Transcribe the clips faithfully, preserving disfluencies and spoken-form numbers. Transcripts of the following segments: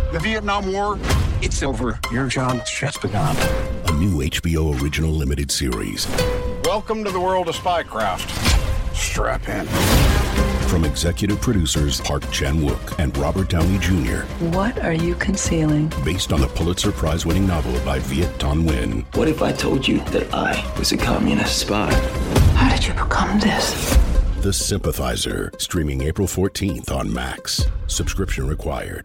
The Vietnam War, it's over. Your job's just begun. A new H B O original limited series. Welcome to the world of spycraft. Strap in. From executive producers Park Chan-wook and Robert Downey Junior What are you concealing? Based on the Pulitzer Prize-winning novel by Viet Thanh Nguyen. What if I told you that I was a communist spy? How did you become this? The Sympathizer, streaming April fourteenth on Max. Subscription required.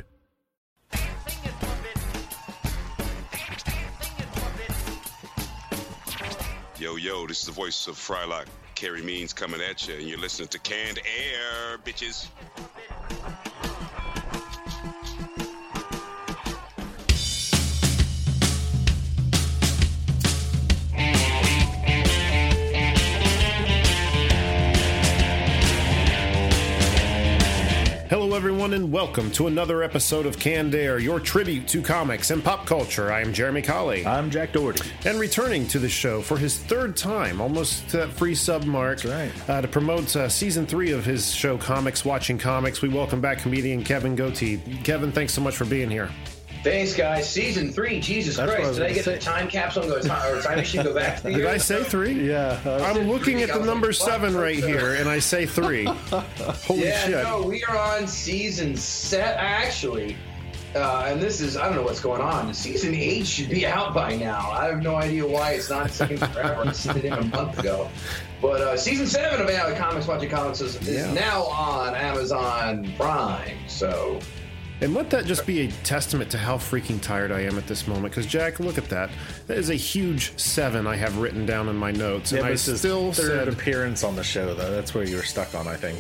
Yo, yo, this is the voice of Frylock. Carrie Means coming at you, and you're listening to Canned Air, bitches. Hello, everyone, and welcome to another episode of Canned Air, your tribute to comics and pop culture. I am Jeremy Colley. I'm Jack Doherty. And returning to the show for his third time, almost to that free sub mark, That's right. uh, to promote uh, season three of his show, Comics Watching Comics, we welcome back comedian Kevin Goatee. Kevin, thanks so much for being here. Thanks, guys. Season three, Jesus That's Christ. Did I get say. the time capsule and go time, or time machine go back to the Did year? I say three? Yeah. Uh, I'm looking at the number What? seven right here, and I say three. Holy yeah, shit. no, we are on season set, actually. Uh, and this is, I don't know what's going on. Season eight should be out by now. I have no idea why it's not taking forever. I sent it in a month ago. But uh, season seven of uh, Comics Watching Comics is, is Yeah. now on Amazon Prime. So... And let that just be a testament to how freaking tired I am at this moment. Because, Jack, look at that. That is a huge seven I have written down in my notes. Yeah, and but I it's his still third said... appearance on the show, though. That's where you were stuck on, I think.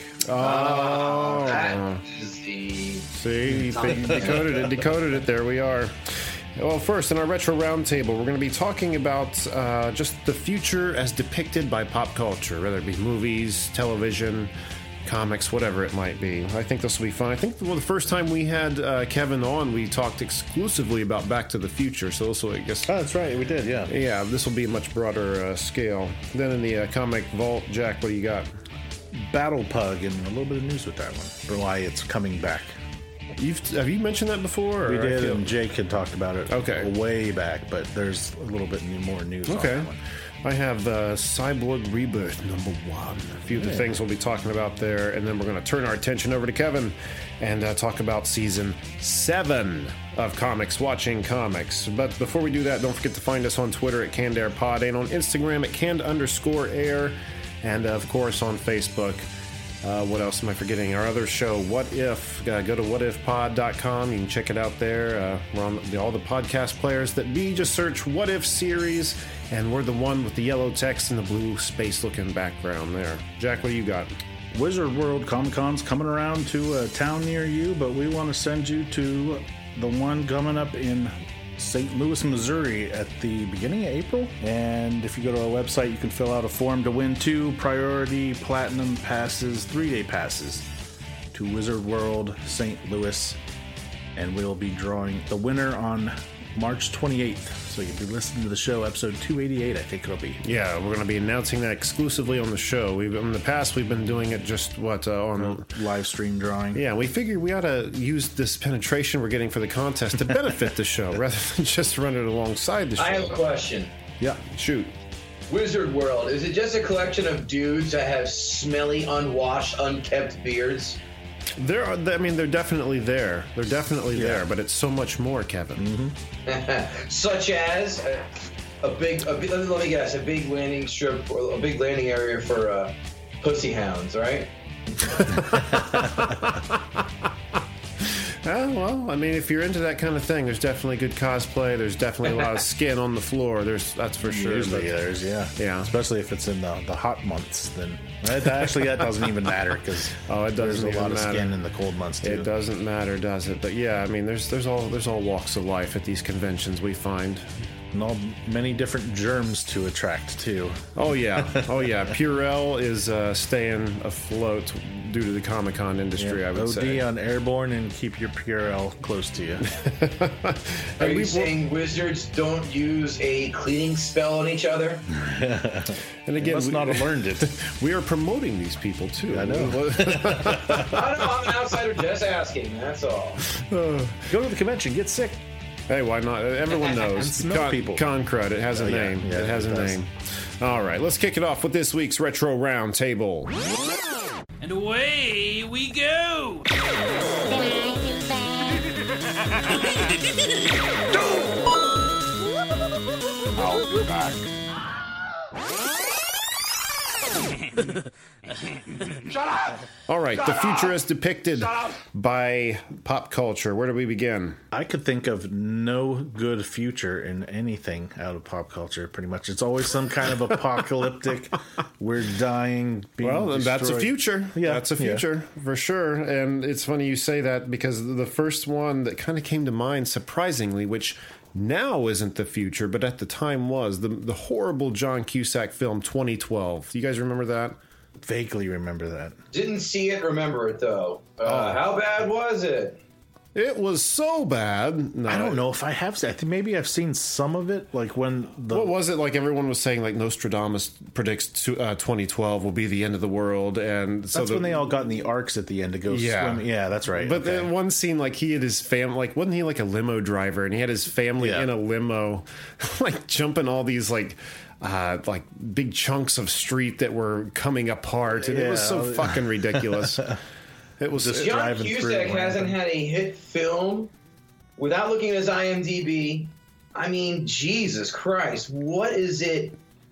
Oh. that is the... See, you decoded it, decoded it. There we are. Well, first, in our Retro Roundtable, we're going to be talking about uh, just the future as depicted by pop culture, whether it be movies, television, comics, whatever it might be. I think this will be fun. I think well, the first time we had uh, Kevin on, we talked exclusively about Back to the Future, so this will, I guess... Oh, that's right. We did, yeah. Yeah, this will be a much broader uh, scale. Then in the uh, comic vault, Jack, what do you got? Battle Pug and a little bit of news with that one. For why it's coming back. You've Have you mentioned that before? Or We I did, feel- and Jake had talked about it Okay. way back, but there's a little bit more news on Okay. that one. I have uh, Cyborg Rebirth number one. A few of the Yeah. things we'll be talking about there, and then we're going to turn our attention over to Kevin and uh, talk about season seven of Comics Watching Comics. But before we do that, don't forget to find us on Twitter at Canned Air Pod and on Instagram at Canned underscore Air, and of course on Facebook. Uh, what else am I forgetting? Our other show, What If. Uh, go to what if pod dot com. You can check it out there. Uh, we're on the, all the podcast players that be. Just search What If series, and we're the one with the yellow text and the blue space-looking background there. Jack, what do you got? Wizard World Comic Con's coming around to a town near you, but we want to send you to the one coming up in Saint Louis, Missouri at the beginning of April. And if you go to our website, you can fill out a form to win two priority platinum passes, three-day passes to Wizard World Saint Louis. And we'll be drawing the winner on March twenty-eighth. So you'll be listening to the show, episode two eighty-eight, I think it'll be. Yeah, we're going to be announcing that exclusively on the show. We've In the past, we've been doing it just, what, uh, on... Live stream drawing. Yeah, we figured we ought to use this penetration we're getting for the contest to benefit the show, rather than just run it alongside the show. I have a question. Yeah, shoot. Wizard World, is it just a collection of dudes that have smelly, unwashed, unkept beards? There are, I mean, they're definitely there. They're definitely Yeah. there, but it's so much more, Kevin. Such as a, a big, a big, let me guess, a big landing strip, or a big landing area for uh, pussy hounds, right? Ah, well, I mean, if you're into that kind of thing, there's definitely good cosplay. There's definitely a lot of skin on the floor. There's That's for sure. Usually but- there's, yeah. Yeah. Especially if it's in the, the hot months, then that, actually that doesn't even matter because Oh, it there's doesn't a lot even of matter. skin in the cold months too. It doesn't matter, does it? But yeah, I mean, there's there's all there's all walks of life at these conventions we find. And all many different germs to attract too. Oh yeah, oh yeah. Purell is uh, staying afloat due to the Comic-Con industry, Yeah, I would O D say. on Airborne and keep your Purell close to you. Are you we- saying wizards don't use a cleaning spell on each other? And again, You must we, not have learned it. we are promoting these people too. I know. I don't know. I'm an outsider just asking. That's all. Go to the convention, get sick. Hey, why not? Everyone knows. And smell Con, people. Con crud. It has a Oh, yeah. name. Yeah, it has it a does. name. All right, let's kick it off with this week's Retro Roundtable. And away we go! I'll be back. Shut up! All right, the future as depicted by pop culture. Where do we begin? I could think of no good future in anything out of pop culture, pretty much. It's always some kind of apocalyptic, we're dying, being Well, then that's a destroyed. future. Yeah, that's a yeah. future for sure. And it's funny you say that because the first one that kind of came to mind, surprisingly, which now isn't the future, but at the time was the the horrible John Cusack film twenty twelve. Do you guys remember that? Vaguely remember that. Didn't see it, remember it though. Uh, Oh. How bad was it? It was so bad. No, I don't know if I have seen. I think maybe I've seen some of it, like when the What was it like? Everyone was saying like Nostradamus predicts to, uh, twenty twelve will be the end of the world, and so that's the, when they all got in the arcs at the end to go Yeah. swim. Yeah, that's right. But okay. then one scene, like he had his family, like wasn't he like a limo driver, and he had his family Yeah. in a limo, like jumping all these like. Uh, like big chunks of street that were coming apart, and it was so Yeah. fucking ridiculous. It was Just just John driving through Cusack Atlanta. hasn't had a hit film without looking at his I M D B. I mean, Jesus Christ, what is it?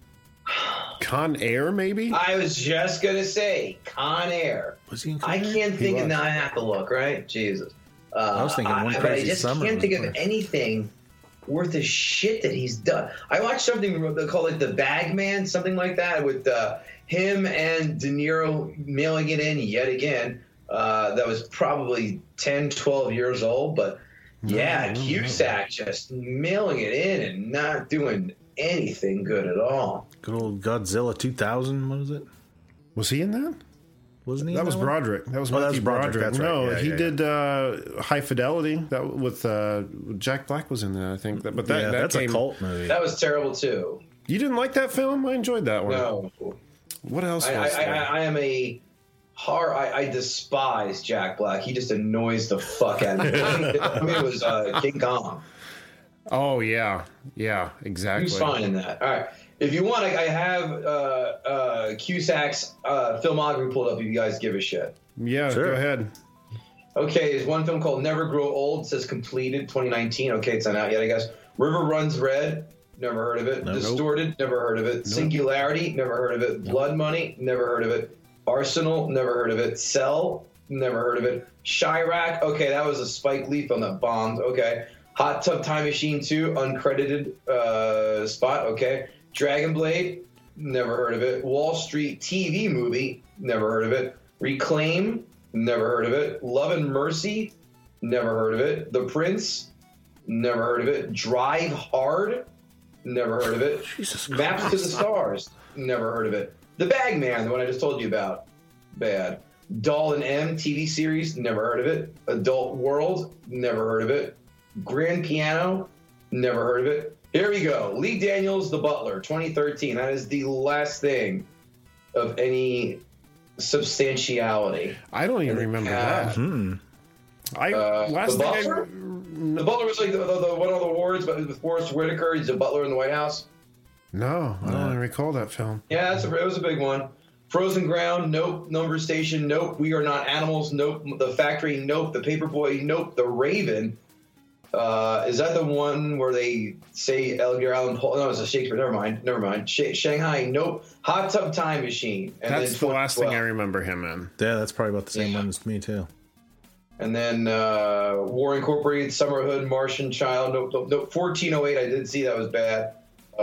Con Air, maybe. I was just gonna say Con Air. Was he in Con I Air? can't He think was. of now. I have to look, right? Jesus. Uh, I was thinking One but I Crazy just Summer can't was think of first. anything worth the shit that he's done. I watched something they call it The Bag Man, something like that, with uh, him and De Niro mailing it in yet again. Uh, that was probably ten, twelve years old, but yeah, Cusack just mailing it in and not doing anything good at all. Good old Godzilla two thousand. What was it? Was he in that? Wasn't he? That in was one? Broderick. That was Oh, that Matthew was Broderick, Broderick. that's right. No, Yeah, he yeah, did uh, High Fidelity. That with uh, Jack Black was in that, I think. But that, Yeah, that that's came, a cult movie. That was terrible too. You didn't like that film? I enjoyed that one. No. What else I, I, was I, there? I am a hard. I, I despise Jack Black. He just annoys the fuck out of me. I mean, it was uh, King Kong. Oh yeah, yeah, He exactly. was fine in that. All right. If you want, I, I have uh, uh, Cusack's uh, filmography pulled up. If you guys give a shit. Yeah, Sure. go ahead. Okay, there's one film called Never Grow Old. It says completed twenty nineteen. Okay, it's not out yet, I guess. River Runs Red. Never heard of it. Nope. Distorted. Never heard of it. Singularity. Never heard of it. Blood Money. Never heard of it. Arsenal. Never heard of it. Cell. Never heard of it. Chirac. Okay, that was a Spike Lee film that bombed. Okay. Hot Tub Time Machine two. Uncredited uh, spot. Okay. Dragon Blade. Never heard of it. Wall Street T V movie. Never heard of it. Reclaim. Never heard of it. Love and Mercy. Never heard of it. The Prince. Never heard of it. Drive Hard. Never heard of it. Jesus Maps to the Christ. Stars. Never heard of it. The Bag Man, the one I just told you about. Bad. Doll and M T V series. Never heard of it. Adult World. Never heard of it. Grand Piano. Never heard of it. Here we go. Lee Daniels, The Butler, twenty thirteen. That is the last thing of any substantiality. I don't even remember Yeah. that. Hmm. I Uh, last The thing I, Butler? The Butler was like the, the, the one of the awards, but with Forrest Whitaker. He's a butler in the White House. no, I don't even recall that film. Yeah, that's a, it was a big one. Frozen Ground, nope. Number Station, nope. We Are Not Animals, nope. The Factory, nope. The Paperboy, nope. The Raven. Uh, is that the one where they say Edgar Allan Poe? No, it's a Shakespeare. Never mind. Never mind. Sh- Shanghai, nope. Hot Tub Time Machine. And That's then the last thing I twenty twelve. remember him in. Yeah, that's probably about the same Yeah. one as me too. And then uh, War Incorporated, Summerhood, Martian Child, nope, nope, nope. fourteen oh eight, I did see that was bad.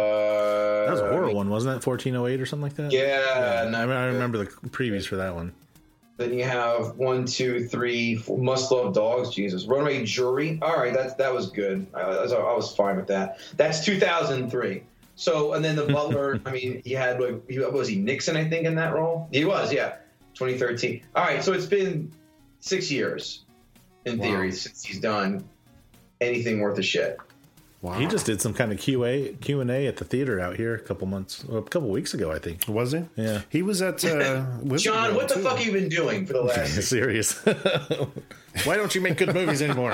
Uh, That was a horror one, wasn't it? fourteen oh eight or something like that. Yeah. I, mean, I remember the previews for that one. Then you have one, two, three, four, Must Love Dogs. Jesus, Runaway Jury. All right, that that was good. I, I, was, I was fine with that. That's two thousand three. So, and then the Butler. I mean, he had like, he, was he Nixon? I think in that role. He was, yeah. twenty thirteen. All right, so it's been six years, in Wow. theory, since he's done anything worth a shit. Wow. He just did some kind of Q A Q and A at the theater out here a couple months, well, a couple weeks ago, I think. Was he? Yeah. He was at uh, Wizard John, World, what the too. fuck have you been doing for the last Serious. Why don't you make good movies anymore?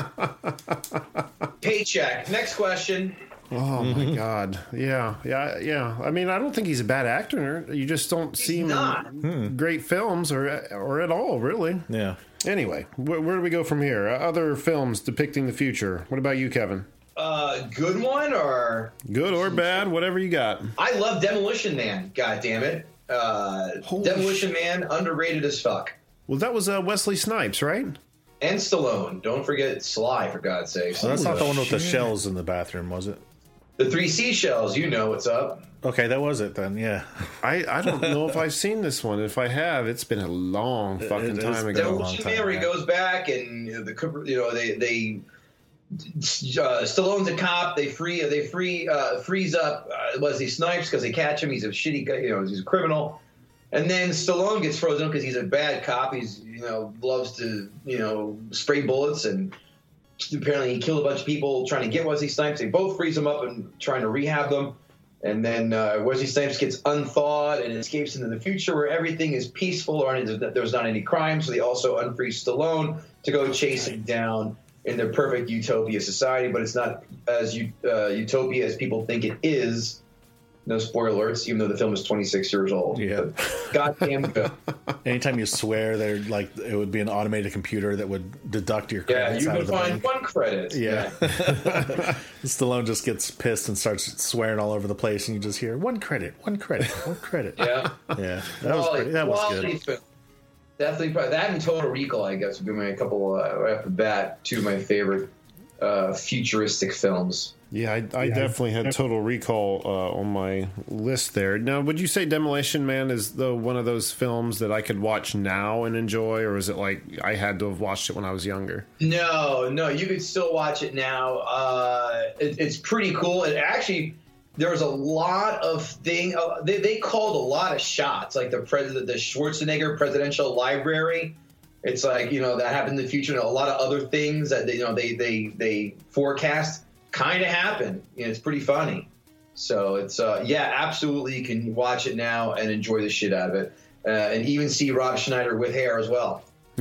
paycheck? Next question. Oh my God! Yeah, yeah, yeah. I mean, I don't think he's a bad actor. You just don't see him not. in great films or or at all, really. Yeah. Anyway, where, where do we go from here? Uh, other films depicting the future. What about you, Kevin? Uh, good one or Good or bad, whatever you got. I love Demolition Man. God damn it. Uh, Holy Demolition Man, underrated as fuck. Well, that was uh, Wesley Snipes, right? And Stallone. Don't forget Sly, for God's sake. So that's not the one with the shells in the bathroom, was it? The three seashells, you know what's up. Okay, that was it then. Yeah. I, I don't know if I've seen this one. If I have, it's been a long fucking it time is ago. Demolition Man, where he goes back and you know, the you know they they uh, Stallone's a cop. They free they free uh, freeze up uh, Wesley Snipes because they catch him. He's a shitty guy. You know, he's a criminal. And then Stallone gets frozen because he's a bad cop. He's you know loves to you know spray bullets and. Apparently, he killed a bunch of people trying to get Wesley Snipes. They both freeze him up and trying to rehab them. And then uh, Wesley Snipes gets unthawed and escapes into the future where everything is peaceful or there's not any crime. So they also unfreeze Stallone to go chase him down in their perfect utopia society. But it's not as uh, utopia as people think it is. No spoiler alerts, even though the film is twenty-six years old. Yeah. Goddamn good. Anytime you swear, there like it would be an automated computer that would deduct your Yeah, credits you out can of the find bank. one credit. Yeah. Stallone just gets pissed and starts swearing all over the place, and you just hear one credit, one credit, one credit. Yeah. Yeah. That was Quality- pretty, that was quality good. film. Definitely, probably, that and Total Recall, I guess, would be my couple uh, right off the bat. Two of my favorite uh, futuristic films. Yeah, I, I definitely had Total Recall uh, on my list there. Now, would you say Demolition Man is the one of those films that I could watch now and enjoy, or is it like I had to have watched it when I was younger? No, no, you could still watch it now. Uh, it, it's pretty cool. It actually, there was a lot of thing. Uh, they they called a lot of shots, like the president, the Schwarzenegger Presidential Library. It's like you know that happened in the future, and a lot of other things that they, you know they they they forecast kind of happen. You know, it's pretty funny. So it's uh, yeah, absolutely. You can watch it now and enjoy the shit out of it, uh, and even see Rob Schneider with hair as well.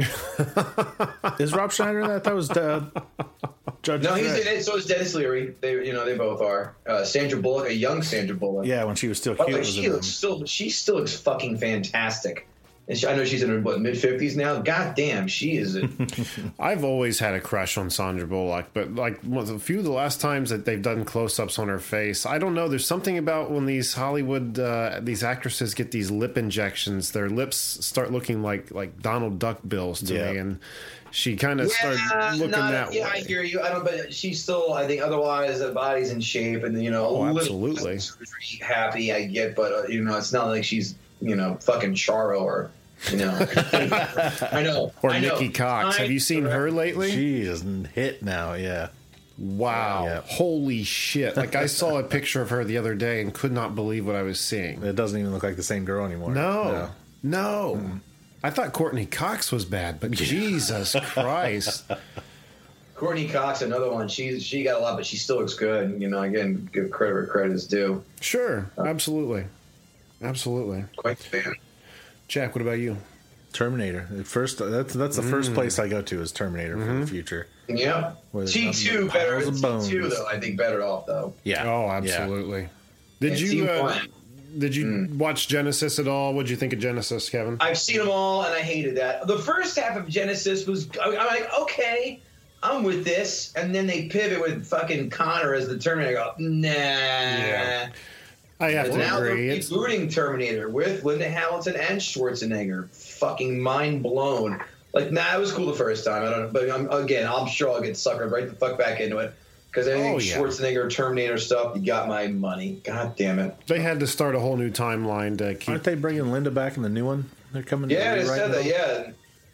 Is Rob Schneider in that? That was uh, Judge. No, he's Dredd. in it. So is Dennis Leary. They, you know, they both are. Uh, Sandra Bullock, a young Sandra Bullock. Yeah, when she was still By cute. the way, was she in looks them. still. She still looks fucking fantastic. And she, I know she's in her what mid fifties now. God damn, she is. A, I've always had a crush on Sandra Bullock, but like one- a few of the last times that they've done close-ups on her face, I don't know. There's something about when these Hollywood uh, these actresses get these lip injections, their lips start looking like like Donald Duck bills to Yeah. me, and she kind of started looking not- that yeah, way. I hear you. I don't. But she's still. I think otherwise, the body's in shape, and you know, Oh, a little absolutely. surgery happy. I get, but uh, you know, it's not like she's you know fucking Charo or. You know, I know. Or I know. Nikki Cox. Have you seen her lately? She is hit now. Yeah. Wow. Yeah. Holy shit. Like, I saw a picture of her the other day and could not believe what I was seeing. It doesn't even look like the same girl anymore. No. No. I thought Courtney Cox was bad, but Jesus Christ. Courtney Cox, another one. She's she got a lot, but she still looks good. You know, again, give credit where credit is due. Sure. Absolutely. Absolutely. Quite the fan. Jack, what about you? Terminator. At First, that's that's the first place I go to is Terminator for the future. Yeah. With T two piles better. of T bones. two though, I think better off though. Yeah. Oh, absolutely. Did And you T uh, one. did you Mm. watch Genesis at all? What'd you think of Genesis, Kevin? I've seen them all, and I hated that. The first half of Genesis was. I'm like, okay, I'm with this, and then they pivot with fucking Connor as the Terminator. I go, nah. Yeah. I have And to now agree. they're It's, rebooting Terminator with Linda Hamilton and Schwarzenegger. Fucking mind blown. Like, nah, it was cool the first time. I don't know, but I'm, again, I'm sure I'll get suckered right the fuck back into it because anything Oh, yeah. Schwarzenegger, Terminator stuff, you got my money. God damn it. they had to start a whole new timeline to keep. Aren't they bringing Linda back in the new one? They're coming. Yeah, to they rewrite said it that. all? Yeah,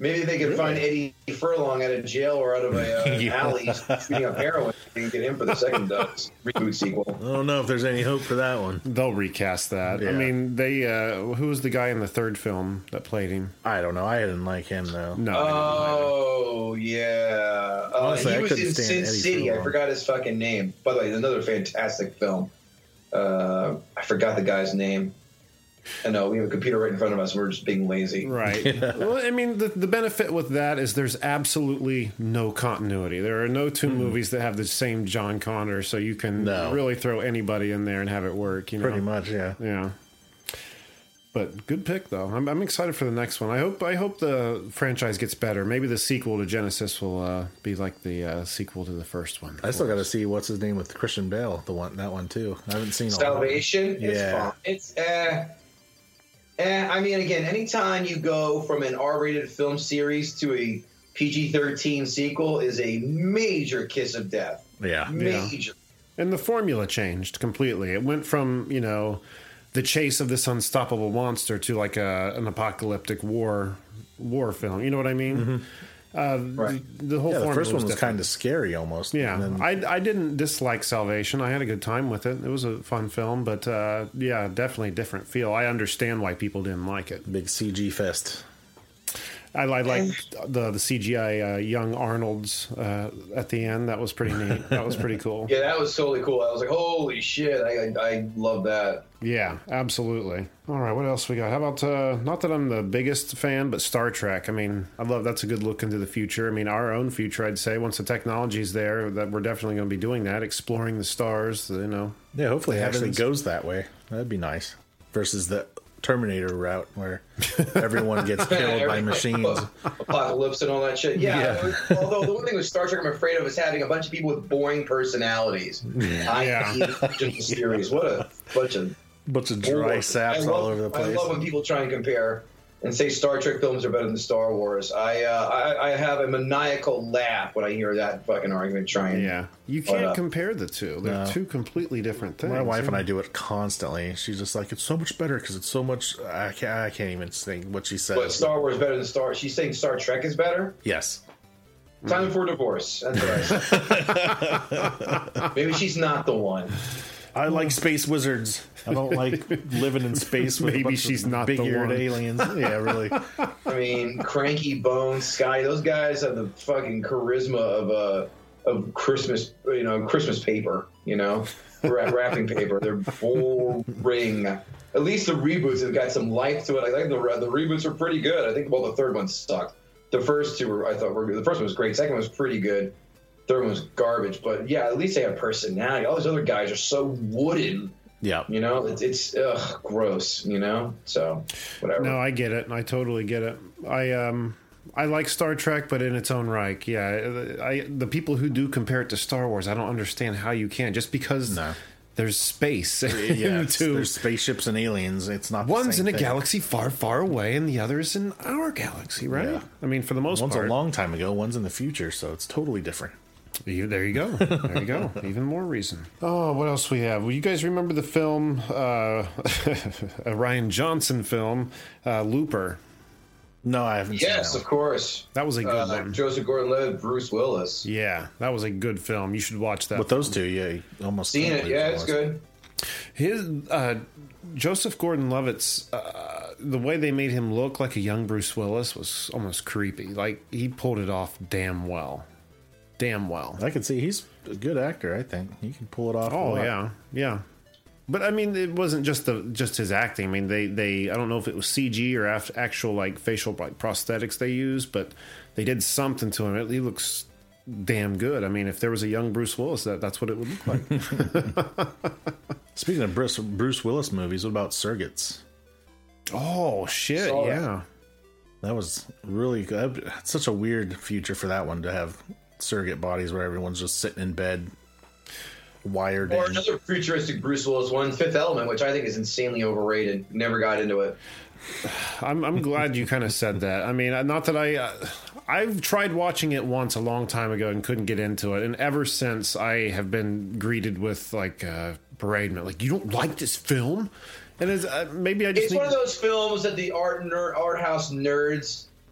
Maybe they could find Eddie Furlong out of jail or out of a uh, Yeah. alley shooting up heroin and get him for the second uh, reboot sequel. I don't know if there's any hope for that one. They'll recast that. Yeah. I mean, they. Uh, who was the guy in the third film that played him? I don't know. I didn't like him though. No. Oh yeah, uh, Honestly, I he was couldn't in stand Sin Eddie City. I Furlong. forgot his fucking name. By the way, another fantastic film. Uh, I forgot the guy's name. I know we have a computer right in front of us. And we're just being lazy. Right. Well, I mean, the, the benefit with that is there's absolutely no continuity. There are no two movies that have the same John Connor, so you can No. really throw anybody in there and have it work. You know? Pretty much, yeah. Yeah. But good pick though. I'm, I'm excited for the next one. I hope I hope the franchise gets better. Maybe the sequel to Genesis will uh, be like the uh, sequel to the first one. I still got to see what's his name with Christian Bale. The one that one too. I haven't seen all of them. Salvation. It's Yeah. fine. It's eh. Eh, I mean, again, anytime you go from an R-rated film series to a P G thirteen sequel is a major kiss of death. Yeah. Major. And the formula changed completely. It went from, you know, the chase of this unstoppable monster to like a, an apocalyptic war war film. You know what I mean? Uh, Right. the, the whole Yeah, the formula first one was different. kind of scary almost. Yeah, And then- I, I didn't dislike Salvation. I had a good time with it. It was a fun film, but uh, yeah, definitely a different feel. I understand why people didn't like it. big C G fest. I, I liked the the C G I uh, young Arnold's uh, at the end. That was pretty neat. That was pretty cool. Yeah, that was totally cool. I was like, holy shit, I, I, I love that. Yeah, absolutely. All right, what else we got? How about, uh, not that I'm the biggest fan, but Star Trek. I mean, I love that's a good look into the future. I mean, our own future, I'd say, once the technology's there, that we're definitely going to be doing that, exploring the stars, you know. Yeah, hopefully it actually Heavens. goes that way. That'd be nice. Versus the Terminator route where everyone gets killed by machines. Apocalypse and all that shit. Yeah. Yeah. Although the one thing with Star Trek I'm afraid of is having a bunch of people with boring personalities. I Yeah. hate the series. What a bunch of Bunch of dry boring- saps I all love- over the place. I love when people try and compare and say Star Trek films are better than Star Wars. I uh, I, I have a maniacal laugh when I hear that fucking argument trying. Yeah, you But, can't uh, compare the two. They're No. two completely different things. My wife and yeah. I do it constantly. She's just like, it's so much better because it's so much. I can't, I can't even think what she says. But Star Wars is better than Star. She's saying Star Trek is better. Yes. Time for divorce. That's what I said. Maybe she's not the one. I like space wizards. I don't like living in space with Maybe a bunch she's of not the big-eared one. aliens. Yeah, really. I mean, Cranky Bones, Sky. Those guys have the fucking charisma of a of Christmas, you know, Christmas paper. You know, Wra- wrapping paper. They're boring. At least the reboots have got some life to it. I think the the reboots are pretty good. I think well, the third one sucked. The first two were I thought were good. The first one was great. Second one was pretty good. Third one was garbage. But yeah, at least they have personality. All those other guys are so wooden. Yeah. You know, it's it's ugh, gross. You know, so whatever. No, I get it. I totally get it. I um, I like Star Trek, but in its own right. Yeah, I the people who do compare it to Star Wars, I don't understand how you can. Just because No. there's space. Yeah, it's- to, there's spaceships and aliens. It's not the one's same in a thing. galaxy far, far away, and the other's in our galaxy, right? Yeah. I mean, for the most One's part. a long time ago. One's in the future, so it's totally different. You, there you go. There you go. Even more reason. Oh, what else we have? Well, you guys remember the film, uh, a Ryan Johnson film, uh, Looper? No, I haven't Yes, seen of that course. That was a good Uh, one. Joseph Gordon-Levitt, Bruce Willis. Yeah, that was a good film. You should watch that. one. With those two, yeah, you almost Seen can't it? believe Yeah, it it's was. good. His uh, Joseph Gordon-Levitt's uh, the way they made him look like a young Bruce Willis was almost creepy. Like he pulled it off damn well, damn well. I can see he's a good actor. I think he can pull it off. a Oh lot. yeah, yeah. But I mean, it wasn't just the just his acting. I mean, they they I don't know if it was C G or af- actual like facial like prosthetics they used, but they did something to him. He looks damn good. I mean, if there was a young Bruce Willis, that that's what it would look like. Speaking of Bruce, Bruce Willis movies, what about Surrogates? Oh shit! Saw that. Yeah. That was really good. It's such a weird future for that one to have surrogate bodies where everyone's just sitting in bed, wired Or in. another futuristic Bruce Willis one, Fifth Element, which I think is insanely overrated. Never got into it. I'm I'm glad you kind of said that. I mean, not that I uh, I've tried watching it once a long time ago and couldn't get into it, and ever since I have been greeted with like uh, bereavement, like you don't like this film, and it's, uh, maybe I just It's need, one of those films that the art ner- art house nerds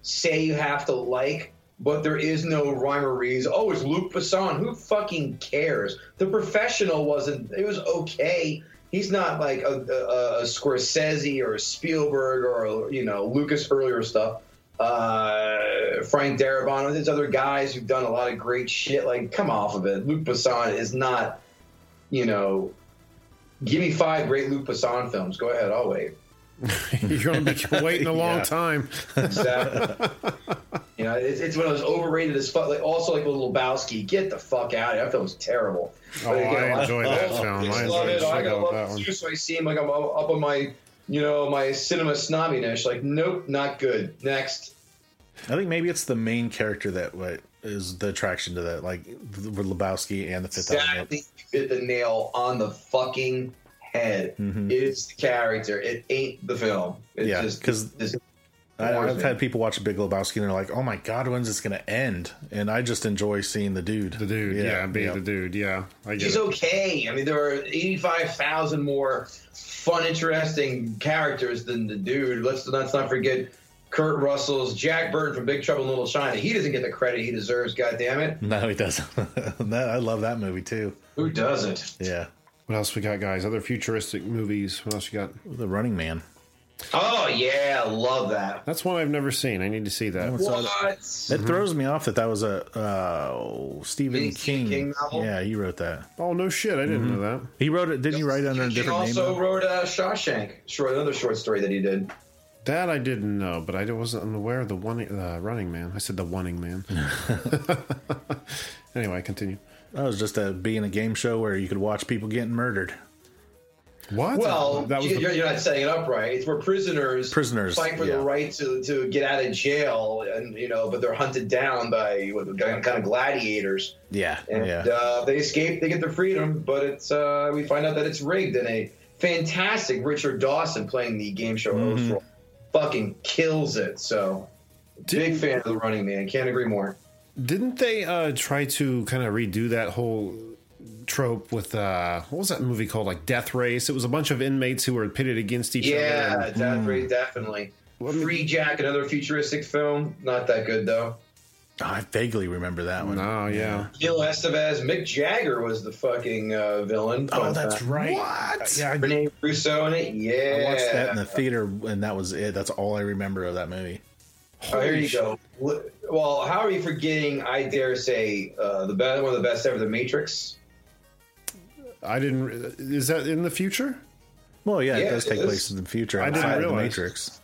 say you have to like, but there is no rhyme or reason. Oh, it's Luc Besson. Who fucking cares? The Professional wasn't. It was okay. He's not like a, a, a Scorsese or a Spielberg or, you know, Lucas earlier stuff. Uh, Frank Darabont, there's other guys who've done a lot of great shit. Like, come off of it. Luc Besson is not, you know, give me five great Luc Besson films. Go ahead, I'll wait. You're going to be waiting a long Yeah. time. Exactly. You know, it's, it's one of those overrated as fuck. Like, also, like with Lebowski, get the fuck out of here. That film's terrible. Oh, I enjoy that oh, film. I I love enjoy it. the I shit gotta out of that love one. it too, so I seem like I'm up up on my, you know, my cinema snobbiness. Like, nope, not good. Next. I think maybe it's the main character that what is the attraction to that, like the Lebowski and the Fifth Element. Exactly. You hit the nail on the fucking head. Mhm. It's the character. It ain't the film. It Yeah, just 'cause it's- I, bores I've me. had people watch Big Lebowski and they're like, "Oh my god, when's this going to end?" And I just enjoy seeing the dude. The dude, yeah, be yeah. the dude, yeah. I get He's it. okay. I mean, there are eighty-five thousand more fun, interesting characters than the dude. Let's let's not forget Kurt Russell's Jack Burton from Big Trouble in Little China. He doesn't get the credit he deserves. God damn it! No, he doesn't. That, I love that movie too. Who doesn't? Yeah, What else we got, guys? Other futuristic movies. What else you got? The Running Man. Oh yeah, love that. That's one I've never seen. I need to see that. saw What? It throws me off that that was a uh, Stephen Stephen King. King novel? Yeah, he wrote that. Oh, no shit. I didn't know that. He wrote it. Didn't he write it under a He different name? also though? wrote uh, Shawshank, short, another short story that he did. That I didn't know, but I wasn't aware of the one, uh, Running Man. I said the Wanting Man. Anyway, continue. That was just a being a game show where you could watch people getting murdered. What? Well, that was you- the, you're, you're not setting it up right. It's where prisoners Prisoners, fight for yeah. the right to, to get out of jail, and you know, but they're hunted down by what, kind of gladiators, Yeah, and yeah. uh, they escape, they get their freedom, but it's uh, we find out that it's rigged, and a fantastic Richard Dawson playing the game show Mm-hmm. host role fucking kills it. So, big fan of The Running Man. Can't agree more. Didn't they uh, try to kind of redo that whole trope with, uh, what was that movie called? Like Death Race? It was a bunch of inmates who were pitted against each Yeah, other. definitely, definitely. Free Jack, another futuristic film. Not that good though. Oh, I vaguely remember that one. Oh, yeah. Gil Estevez, Mick Jagger was the fucking uh, villain. Oh, Fun that's fact. right. What? Yeah, I, Rene Russo in it. Yeah. I watched that in the theater, and that was it. That's all I remember of that movie. Oh, here you go. Well, how are you forgetting? I dare say uh, the best, one of the best ever, The Matrix. I didn't. Is that in the future? Well, yeah, Yeah, it does it take is. place in the future. I didn't outside of the realize. Matrix.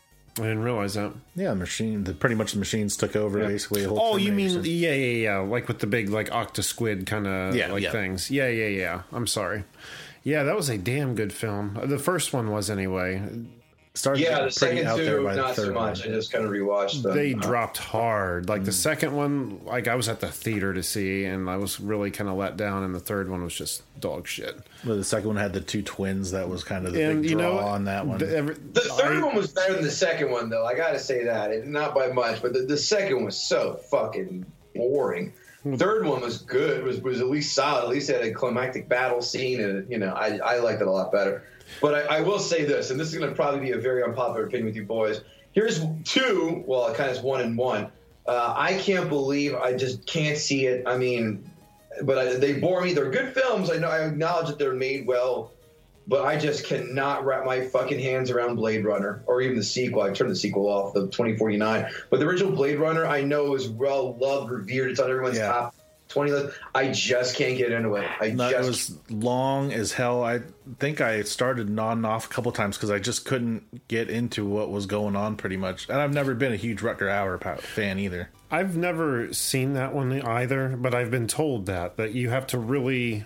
I didn't realize that. Yeah, the machine. The, pretty much the machines took over basically. The whole Oh, you mean Terminator. yeah, yeah, yeah, like with the big like octosquid kind of Yeah, like yeah. things. Yeah, yeah, yeah. I'm sorry. Yeah, that was a damn good film. The first one was anyway. started Yeah, the getting pretty second out there two, by the not so third much. one. I just kind of rewatched them. They Uh, dropped hard. Like the Mm. second one, like I was at the theater to see, and I was really kind of let down. And the third one was just dog shit. Well, the second one had the two twins. That was kind of the And big you draw know, on that one. the, every, The third I- one was better than the second one, though. I got to say that. It, not by much, but the, the second was so fucking boring. Third one was good. Was was at least solid. At least it had a climactic battle scene, and you know, I, I liked it a lot better. But I, I will say this, and this is going to probably be a very unpopular opinion with you boys. Here's two. Well, it kind of is one and one. Uh, I can't believe I just can't see it. I mean, but I, they bore me. They're good films. I know. I acknowledge that they're made well. But I just cannot wrap my fucking hands around Blade Runner or even the sequel. I turned the sequel off, the twenty forty-nine. But the original Blade Runner, I know is well loved, revered. It's on everyone's Yeah. top twenty list. I just can't get into it. I No, it just was long as hell. I think I started nodding off a couple times because I just couldn't get into what was going on pretty much. And I've never been a huge Rutger Hauer pa- fan either. I've never seen that one either, but I've been told that that you have to really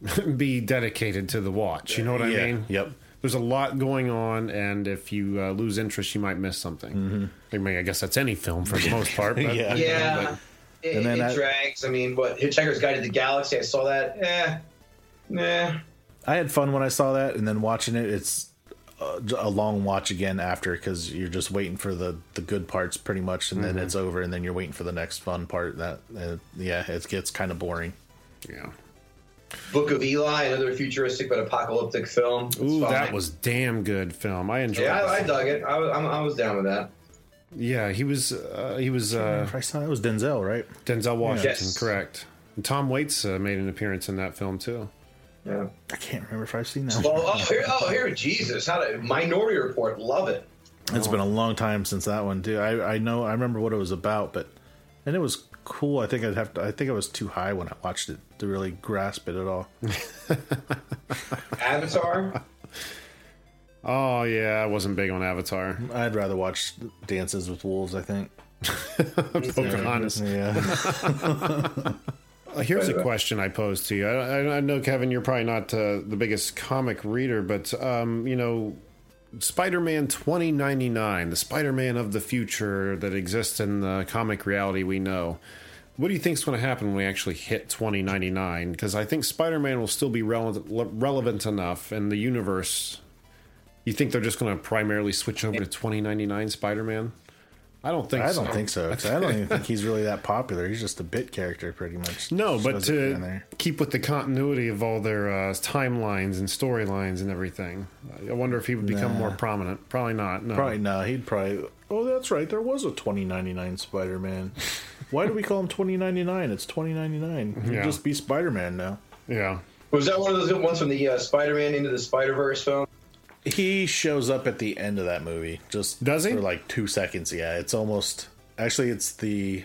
be dedicated to the watch. You know what I Yeah, mean? yep. There's a lot going on, and if you uh, lose interest, you might miss something. Mm-hmm. I mean, I guess that's any film for the most part. But, Yeah. yeah, it, And then it I- drags. I mean, what Hitchhiker's Guide to the Galaxy? I saw that. Eh, nah. I had fun when I saw that, and then watching it, it's a, a long watch again after because you're just waiting for the, the good parts pretty much, and then it's over, and then you're waiting for the next fun part. That uh, yeah, it gets kind of boring. yeah. Book of Eli, another futuristic but apocalyptic film. It's Ooh, fine. that was damn good film. I enjoyed Yeah, I, I it. dug it. I was, I'm, I was down with that. Yeah, he was. Uh, he was. Uh, I saw it was Denzel, right? Denzel Washington, Yes. correct. And Tom Waits uh, made an appearance in that film too. Yeah. I can't remember if I've seen that. Well, one. oh, here, oh, here, Jesus! How to Minority Report? Love it. It's been a long time since that one, too. I I know I remember what it was about, but and it was cool. I think I'd have to. I think I was too high when I watched it to really grasp it at all. Avatar. Oh yeah, I wasn't big on Avatar. I'd rather watch Dances with Wolves. I think. Pocahontas. Yeah. Uh, Here's a question I pose to you. I, I, I know, Kevin, you're probably not uh, the biggest comic reader, but um, you know, Spider-Man twenty ninety-nine, the Spider-Man of the future that exists in the comic reality we know. What do you think is going to happen when we actually hit twenty ninety-nine? Because I think Spider-Man will still be relevant, relevant enough in the universe. You think they're just going to primarily switch over to twenty ninety-nine Spider-Man? I don't think I so. don't think so. 'cause I don't even think he's really that popular. He's just a bit character, pretty much. No, but Shows up in to there. keep with the continuity of all their uh, timelines and storylines and everything, I wonder if he would become Nah. more prominent. Probably not. No. Probably not. He'd probably. Oh, that's right. There was a twenty ninety-nine Spider-Man. Why do we call him twenty ninety-nine? It's twenty ninety-nine. He'd Yeah. just be Spider-Man now. Yeah. Was that one of those ones from the uh, Spider-Man Into the Spider-Verse film? He shows up at the end of that movie. Just Does he? for like two seconds. Yeah, it's almost. Actually, it's the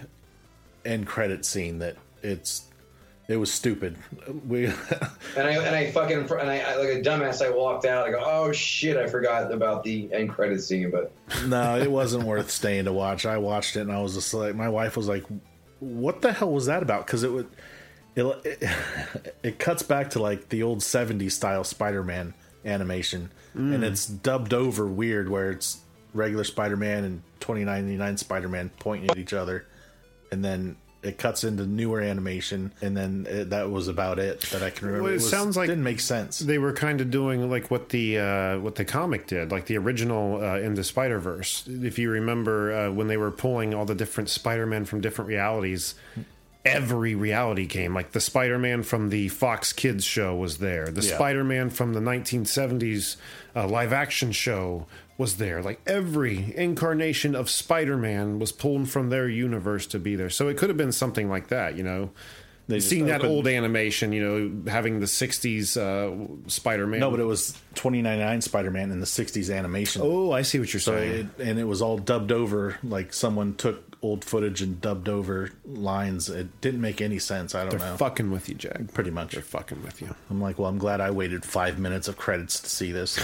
end credit scene that it's. It was stupid. We. And I and I fucking and I, I like a dumbass. I walked out. I go, oh shit! I forgot about the end credit scene. But No, it wasn't worth staying to watch. I watched it and I was just like, my wife was like, "What the hell was that about?" Because it would, it, it it cuts back to like the old seventies style Spider-Man animation, and it's dubbed over weird, where it's regular Spider-Man and twenty ninety-nine Spider-Man pointing at each other, and then it cuts into newer animation, and then it, that was about it that I can remember. Well, it was- sounds like didn't make sense. They were kind of doing like what the uh, what the comic did, like the original uh, Into Spider-Verse. If you remember uh, when they were pulling all the different Spider-Man from different realities, every reality came. Like the Spider-Man from the Fox Kids show was there. The Yeah. Spider-Man from the nineteen seventies uh, live-action show was there. Like every incarnation of Spider-Man was pulled from their universe to be there. So it could have been something like that, you know. They just Seeing that opened- old animation, you know, having the sixties uh, Spider-Man. No, but it was twenty ninety-nine Spider-Man in the sixties animation. Oh, I see what you're So saying. it, and it was all dubbed over, like someone took old footage and dubbed over lines. It didn't make any sense. I don't They're know. fucking with you, Jack. Pretty much. They're fucking with you. I'm like, well, I'm glad I waited five minutes of credits to see this.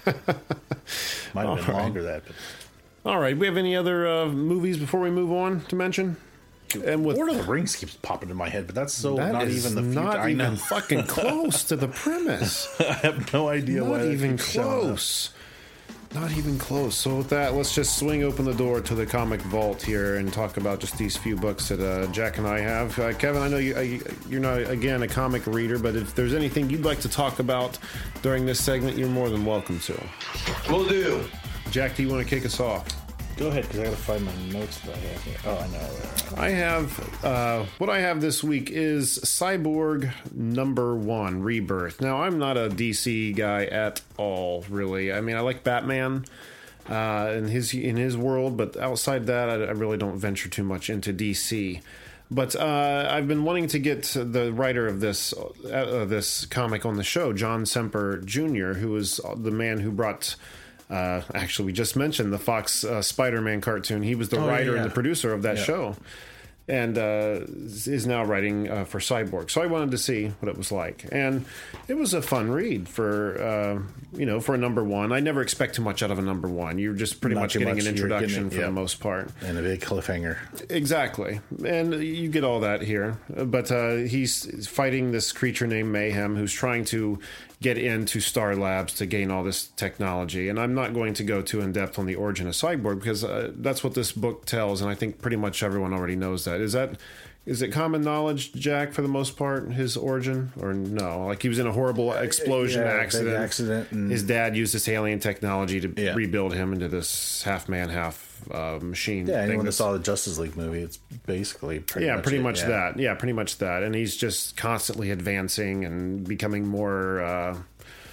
Might have been All right. longer that. But All right, we have any other uh, movies before we move on to mention? And with Lord of the Rings keeps popping in my head, but that's so that not is even the future. not I even know. fucking close to the premise. I have no idea why Not that even keeps showing up. close. Not even close. So with that, let's just swing open the door to the comic vault here and talk about just these few books that uh, Jack and I have. Uh, Kevin, I know you, uh, you're not, again, a comic reader, but if there's anything you'd like to talk about during this segment, you're more than welcome to. we'll do. Jack, do you want to kick us off? Go ahead, because I gotta find my notes that I have here. Oh, I know. I have, uh, what I have this week is Cyborg number one, Rebirth. Now, I'm not a D C guy at all, really. I mean, I like Batman uh, in his in his world, but outside that, I, I really don't venture too much into D C. But uh, I've been wanting to get the writer of this uh, this comic on the show, John Semper Junior, who is the man who brought... Uh, actually, we just mentioned the Fox uh, Spider-Man cartoon. He was the Oh, writer yeah, yeah. and the producer of that Yeah. show, and uh, is now writing uh, for Cyborg. So I wanted to see what it was like, and it was a fun read for uh, you know for a number one. I never expect too much out of a number one. You're just pretty Not much too getting much. an You're getting introduction it, for yeah. the most part. And a big cliffhanger. Exactly, and you get all that here. But uh, he's fighting this creature named Mayhem, who's trying to get into Star Labs to gain all this technology. And I'm not going to go too in depth on the origin of Cyborg because uh, that's what this book tells, and I think pretty much everyone already knows that. Is that is it common knowledge, Jack, for the most part, his origin, or no? Like he was in a horrible explosion Yeah, big accident. accident and- His dad used this alien technology to Yeah. rebuild him into this half man, half uh, machine. Yeah, thing anyone that that's- saw the Justice League movie, it's basically pretty yeah, much pretty it, much yeah. that. Yeah, pretty much that. And he's just constantly advancing and becoming more, uh,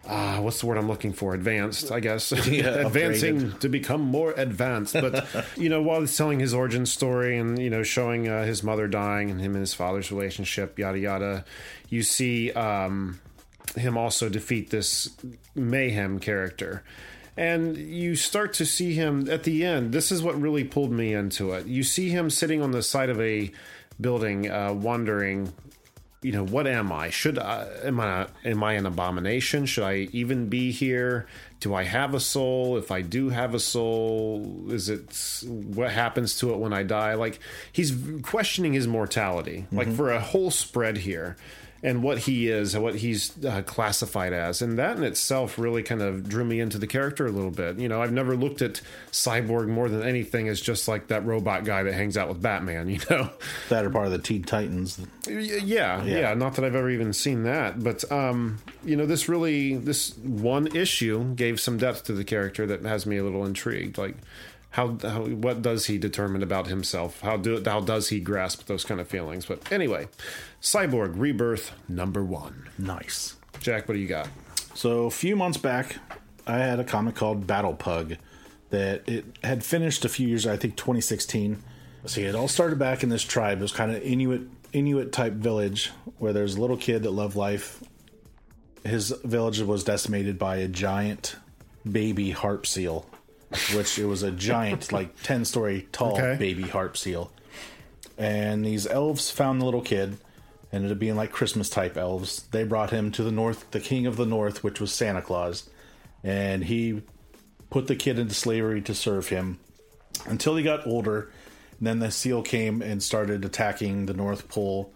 Uh, what's the word I'm looking for? Advanced, I guess. Yeah, Advancing upgraded. to become more advanced. But, you know, while he's telling his origin story and, you know, showing uh, his mother dying and him and his father's relationship, yada, yada, you see um, him also defeat this Mayhem character. And you start to see him at the end. This is what really pulled me into it. You see him sitting on the side of a building, uh, wondering, you know, what am I? Should I, am I, am I an abomination? Should I even be here? Do I have a soul? If I do have a soul, is it, what happens to it when I die? Like, he's questioning his mortality, mm-hmm. like for a whole spread here, and what he is and what he's uh, classified as. And that in itself really kind of drew me into the character a little bit. You know, I've never looked at Cyborg more than anything as just like that robot guy that hangs out with Batman, you know? That are part of the Teen Titans. Yeah, yeah, yeah. Not that I've ever even seen that. But, um, you know, this really, this one issue gave some depth to the character that has me a little intrigued. Like, How, how what does he determine about himself? How do how does he grasp those kind of feelings? But anyway, Cyborg Rebirth number one. Nice. Jack, what do you got? So a few months back, I had a comic called Battle Pug that it had finished a few years, I think twenty sixteen. See, it all started back in this tribe. It was kind of Inuit Inuit type village where there's a little kid that loved life. His village was decimated by a giant baby harp seal. Which it was a giant, like ten story tall okay. baby harp seal. And these elves found the little kid, ended up being like Christmas type elves. They brought him to the north, the king of the north, which was Santa Claus. And he put the kid into slavery to serve him until he got older. And then the seal came and started attacking the North Pole.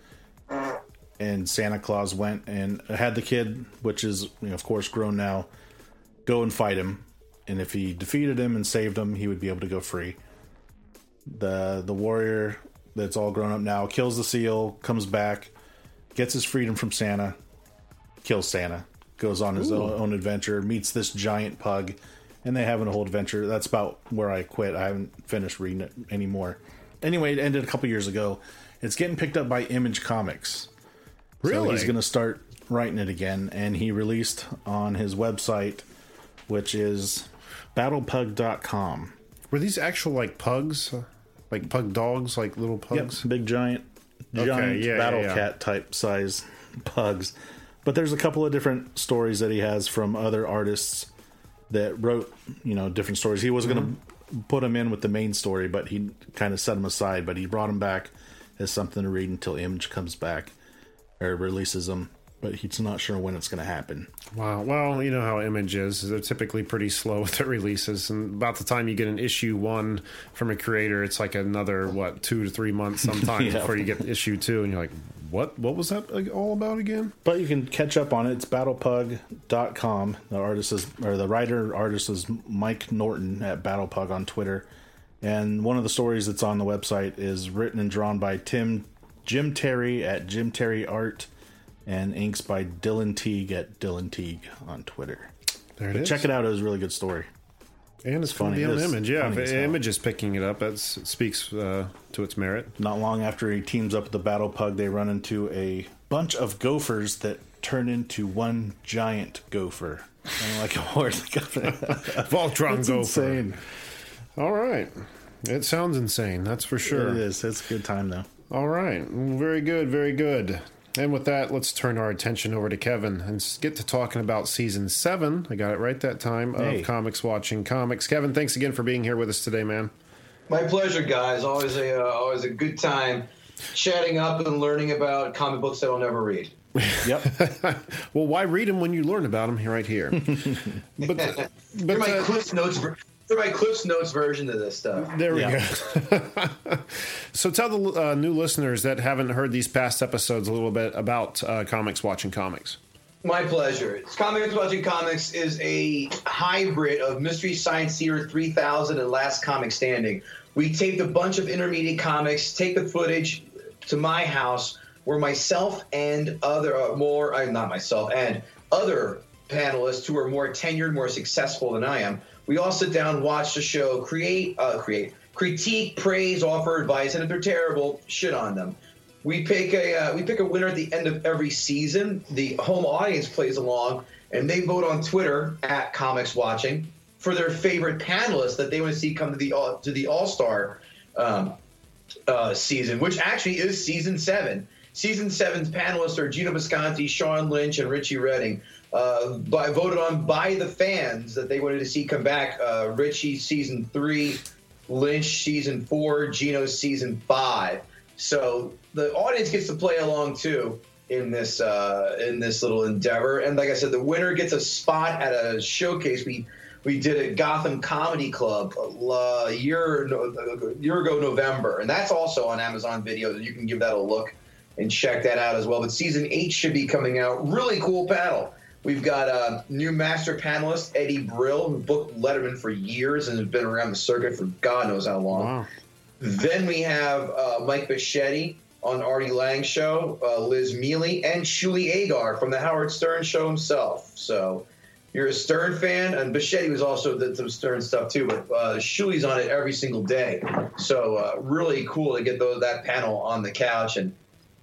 And Santa Claus went and had the kid, which is, you know, of course, grown now, go and fight him. And if he defeated him and saved him, he would be able to go free. The the warrior that's all grown up now kills the seal, comes back, gets his freedom from Santa, kills Santa, goes on his own, own adventure, meets this giant pug, and they have a whole adventure. That's about where I quit. I haven't finished reading it anymore. Anyway, it ended a couple years ago. It's getting picked up by Image Comics. Really? So he's going to start writing it again, and he released on his website, which is battle pug dot com. Were these actual like pugs, like pug dogs, like little pugs? Yep, big giant, giant okay, yeah, battle yeah, yeah. cat type size pugs. But there's a couple of different stories that he has from other artists that wrote, you know, different stories. He was mm-hmm. going to put them in with the main story, but he kind of set them aside. But he brought them back as something to read until Image comes back or releases them. But he's not sure when it's going to happen. Wow. Well, you know how Image is. They're typically pretty slow with their releases. And about the time you get an issue one from a creator, it's like another, what, two to three months sometimes yeah. before you get issue two. And you're like, what? What was that all about again? But you can catch up on it. It's battle pug dot com. The artist is, or the writer artist is Mike Norton at BattlePug on Twitter. And one of the stories that's on the website is written and drawn by Tim Jim Terry at Jim Terry Art. And inks by Dylan Teague at Dylan Teague on Twitter. There it but is. Check it out. It was a really good story. And it's funny on Image. Yeah, if Image is picking it up, it speaks uh, to its merit. Not long after he teams up with the Battle Pug, they run into a bunch of gophers that turn into one giant gopher. And like a horse. Voltron it's gopher. Insane. All right. It sounds insane. That's for sure. It is. It's a good time, though. All right. Very good. Very good. And with that, let's turn our attention over to Kevin and get to talking about season seven. I got it right that time of hey. Comics Watching Comics. Kevin, thanks again for being here with us today, man. My pleasure, guys. Always a uh, always a good time chatting up and learning about comic books that I'll never read. Yep. Well, why read them when you learn about them right here? But, but You're my uh, Cliff's Notes. For my Cliff's Notes version of this stuff. There we yeah. go. So tell the uh, new listeners that haven't heard these past episodes a little bit about uh, Comics Watching Comics. My pleasure. Comics Watching Comics is a hybrid of Mystery Science Theater three thousand and Last Comic Standing. We taped a bunch of intermediate comics, take the footage to my house where myself and other uh, more, uh, not myself, and other panelists who are more tenured, more successful than I am, we all sit down, watch the show, create, uh, create, critique, praise, offer advice, and if they're terrible, shit on them. we pick a uh, we pick a winner at the end of every season. The home audience plays along, and they vote on Twitter at Comics Watching for their favorite panelists that they want to see come to the uh, to the All Star um, uh, season, which actually is season seven. Season seven's panelists are Gino Visconti, Sean Lynch, and Richie Redding. Uh, by voted on by the fans that they wanted to see come back. Uh, Richie season three, Lynch season four, Gino season five. So the audience gets to play along too in this uh, in this little endeavor. And like I said, the winner gets a spot at a showcase we we did at Gotham Comedy Club a year a year ago November, and that's also on Amazon Video. You can give that a look and check that out as well. But season eight should be coming out. Really cool panel. We've got a new master panelist, Eddie Brill, who booked Letterman for years and has been around the circuit for God knows how long. Wow. Then we have uh, Mike Bichetti on Artie Lang's show, uh, Liz Mealy, and Shuli Agar from the Howard Stern show himself. So you're a Stern fan, and Bichetti was also did some Stern stuff too, but uh, Shuli's on it every single day. So uh, really cool to get those, that panel on the couch. And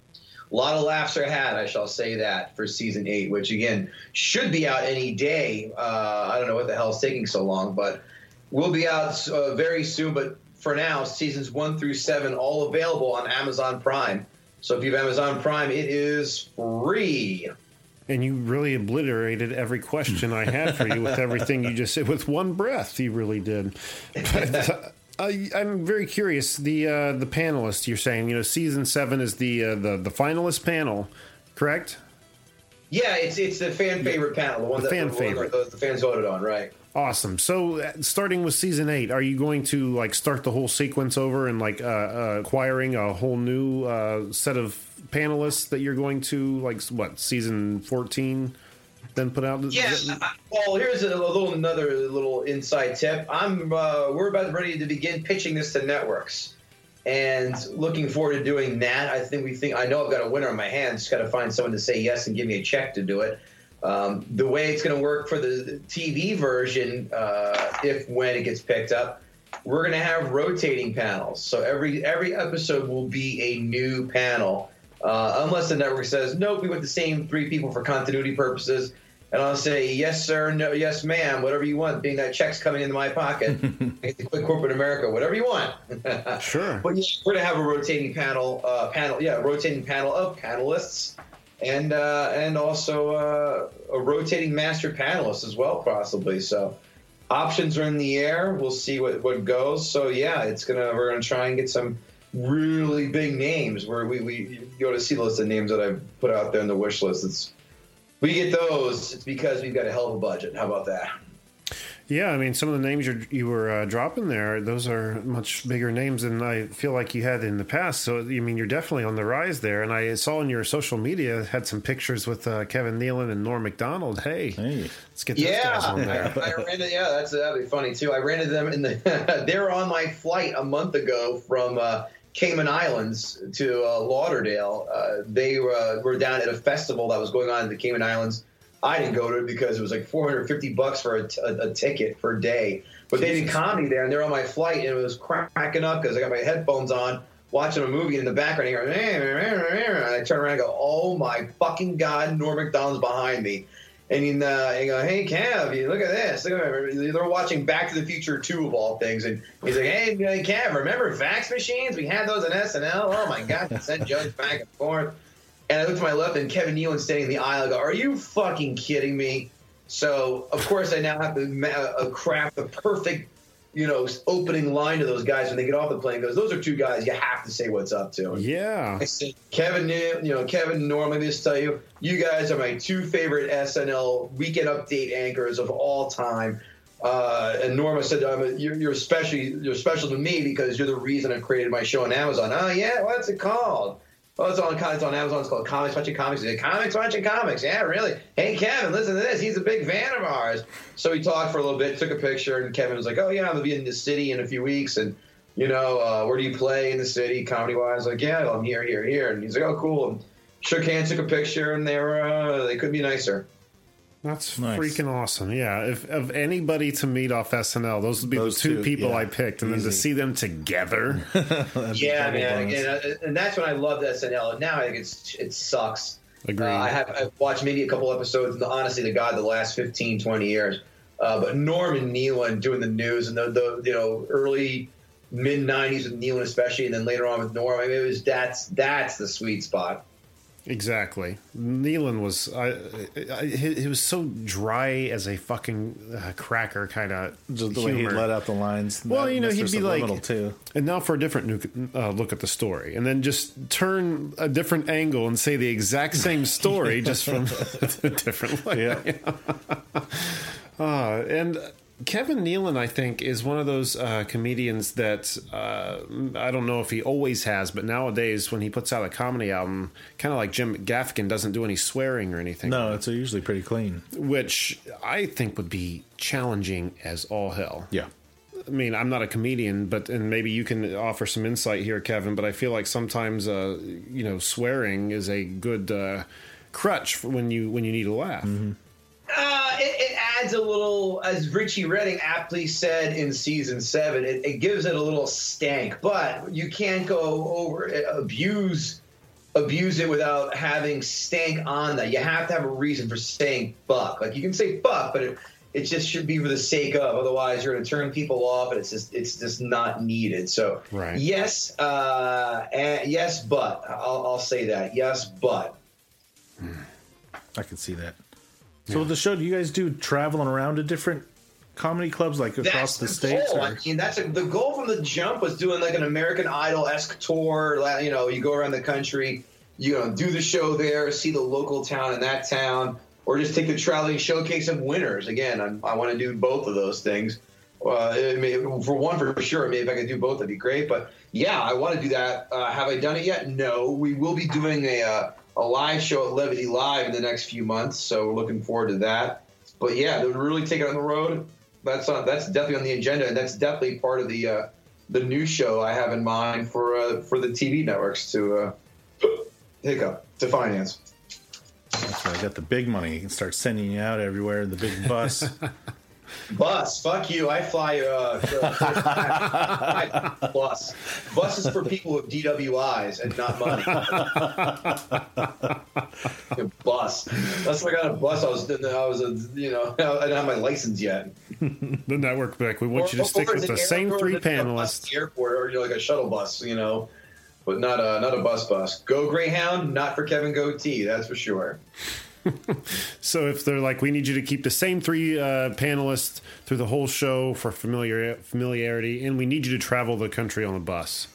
a lot of laughs are had, I shall say that, for season eight, which, again, should be out any day. Uh, I don't know what the hell is taking so long, but will be out uh, very soon. But for now, seasons one through seven, all available on Amazon Prime. So if you have Amazon Prime, it is free. And you really obliterated every question I had for you with everything you just said with one breath. You really did. But, Uh, I'm very curious. The uh, the panelists you're saying, you know, season seven is the uh, the the finalist panel, correct? Yeah, it's it's the fan favorite panel, the one the that fan the, favorite. One that the, the fans voted on, right? Awesome. So, uh, starting with season eight, are you going to like start the whole sequence over and like uh, uh, acquiring a whole new uh, set of panelists that you're going to like what season fourteen? Then put out. Yeah. Well, here's a little another little inside tip. I'm uh, we're about ready to begin pitching this to networks, and looking forward to doing that. I think we think I know I've got a winner on my hands. Just got to find someone to say yes and give me a check to do it. Um, the way it's going to work for the T V version, uh, if when it gets picked up, we're going to have rotating panels. So every every episode will be a new panel, uh, unless the network says nope, we want the same three people for continuity purposes. And I'll say, yes, sir, no, yes, ma'am, whatever you want, being that check's coming into my pocket. Quick corporate America, whatever you want. Sure. But yeah, we're going to have a rotating panel, uh, panel, yeah, rotating panel of panelists, and uh, and also uh, a rotating master panelist as well, possibly. So options are in the air. We'll see what, what goes. So yeah, it's gonna we're gonna try and get some really big names. Where we we go to see the list of names that I've put out there in the wish list. It's we get those, it's because we've got a hell of a budget. How about that? Yeah, I mean, some of the names you're, you were uh, dropping there, those are much bigger names than I feel like you had in the past. So, I mean, you're definitely on the rise there. And I saw in your social media, had some pictures with uh, Kevin Nealon and Norm Macdonald. Hey, hey. let's get those yeah, guys on there. I, I ran into, yeah, that's, that'd be funny, too. I ran into them in the, they were on my flight a month ago from uh, Cayman Islands to uh, Lauderdale. Uh, they uh, were down at a festival that was going on in the Cayman Islands. I didn't go to it because it was like four hundred fifty bucks for a, t- a, a ticket per day. But they did comedy there, and they're on my flight, and it was cracking up because I got my headphones on, watching a movie in the background. And, and I turn around and go, oh my fucking God, Norm Macdonald's behind me. And uh, you go, hey, Kev, you look at this. Look at They're watching Back to the Future two of all things. And he's like, hey, Kev, remember fax machines? We had those in S N L. Oh, my God. Send jokes back and forth. And I look to my left, and Kevin Nealon standing in the aisle. I go, are you fucking kidding me? So, of course, I now have to uh, craft the perfect, you know, opening line to those guys when they get off the plane. Because those are two guys you have to say what's up to. Yeah. I said, Kevin, you know, Kevin, Norm, let me just tell you, you guys are my two favorite S N L Weekend Update anchors of all time. Uh, and Norma said, um, you're, you're, especially, you're special to me because you're the reason I created my show on Amazon. Oh, yeah? What's it called? Well, it's on, it's on Amazon. It's called Comics Watching Comics. He said, Comics Watching Comics. Yeah, really? Hey, Kevin, listen to this. He's a big fan of ours. So we talked for a little bit, took a picture, and Kevin was like, oh, yeah, I'm going to be in the city in a few weeks. And, you know, uh, where do you play in the city, comedy-wise? Like, yeah, I'm here, here, here. And he's like, oh, cool. And shook hands, took a picture, and they were uh, they couldn't be nicer. That's Nice. freaking awesome. Yeah. If of anybody to meet off S N L, those would be Those the two, two, people yeah. I picked. And then Easy. to see them together. Yeah, man. bonus. Again, uh, and that's when I loved S N L. And now I think it's it sucks. Agreed. Uh, I have I've watched maybe a couple episodes, and honestly, to God, the last fifteen, twenty years. Uh, but Norm and Nealon doing the news and the, the you know early mid nineties with Nealon especially, and then later on with Norm. I mean, it was that's that's the sweet spot. Exactly. Nealon was, I, I, he, he was so dry as a fucking uh, cracker kind of Just the way he let out the lines. Well, That you know, Mister he'd be Subliminal, like, too. and now for a different new, uh, look at the story, and then just turn a different angle and say the exact same story just from a different way. Yeah. uh, and Kevin Nealon, I think, is one of those uh, comedians that uh, I don't know if he always has, but nowadays when he puts out a comedy album, kind of like Jim Gaffigan, doesn't do any swearing or anything. No, it's usually pretty clean. Which I think would be challenging as all hell. Yeah. I mean, I'm not a comedian, but and maybe you can offer some insight here, Kevin. But I feel like sometimes, uh, you know, swearing is a good uh, crutch for when you when you need a laugh. Mm-hmm. Uh, it, it adds a little, as Richie Redding aptly said in season seven, it, it gives it a little stank. But you can't go over abuse abuse it without having stank on that. You have to have a reason for saying fuck. Like you can say fuck, but it, it just should be for the sake of. Otherwise, you're going to turn people off, and it's just it's just not needed. So Right. yes, uh, and yes, but I'll, I'll say that yes, but. I can see that. So with the show, do you guys do traveling around to different comedy clubs, like across the, the states? Goal. Or? I mean, that's a, the goal from the jump was doing like an American Idol-esque tour. You know, you go around the country, you know, do the show there, see the local town in that town, or just take the traveling showcase of winners. Again, I'm, I want to do both of those things. Uh, it may, for one, for sure, maybe if I could do both, that'd be great. But yeah, I want to do that. Uh, have I done it yet? No. We will be doing a uh, a live show at Levity Live in the next few months, so we're looking forward to that. But yeah, to really take it on the road, that's on, that's definitely on the agenda, and that's definitely part of the uh, the new show I have in mind for uh, for the T V networks to uh, hiccup to finance. That's right. I got the big money. You can start sending you out everywhere in the big bus. Bus, fuck you. I fly uh, uh, bus. Bus is for people with D W Is and not money. Bus. That's why I got a bus. I was, I was, a, you know, I didn't have my license yet. The network back. We want Or- you to stick or with is the it same airport three or is it a bus panelists. at the airport, or you know, like a shuttle bus, you know, but not a not a bus bus. Go Greyhound, not for Kevin Goatee, that's for sure. So if they're like, we need you to keep the same three uh, panelists through the whole show for familiar familiarity, and we need you to travel the country on a bus.